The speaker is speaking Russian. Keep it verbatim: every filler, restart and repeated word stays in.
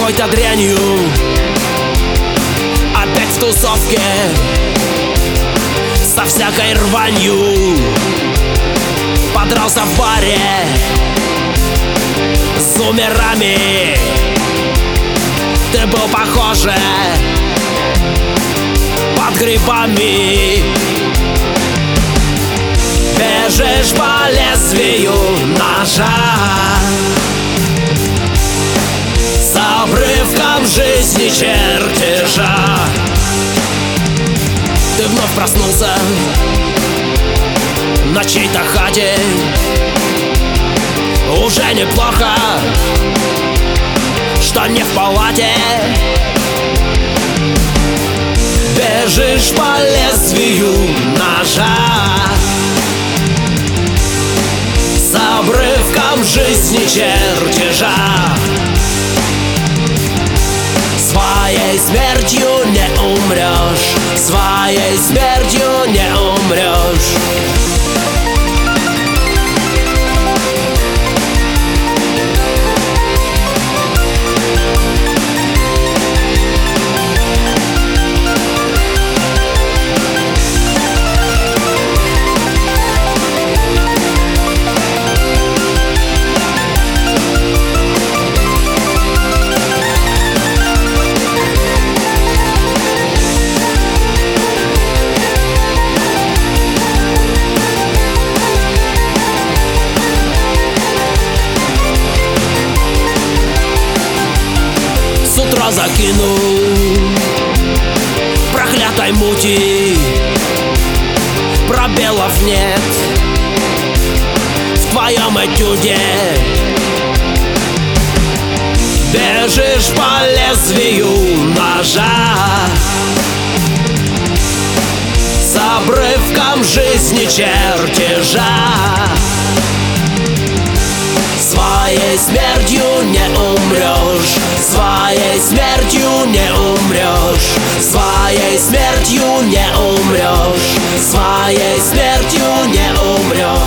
какой-то дрянью. Опять в тусовке со всякой рванью. Подрался в баре с умерами. Ты был похоже под грибами. Бежишь по лезвию ножа с обрывком жизни чертежа. Ты вновь проснулся на чьей-то хате. Уже неплохо, что не в палате. Бежишь по лезвию ножа с обрывком жизни чертежа. Своей смертью не умрешь, своей смертью не умрешь. С утра закинул проклятой мути. Пробелов нет в твоем этюде. Бежишь по лезвию ножа с обрывком жизни чертежа. Своей смертью не умрешь, своей смертью не умрешь, своей смертью не умрешь, своей смертью не умрешь.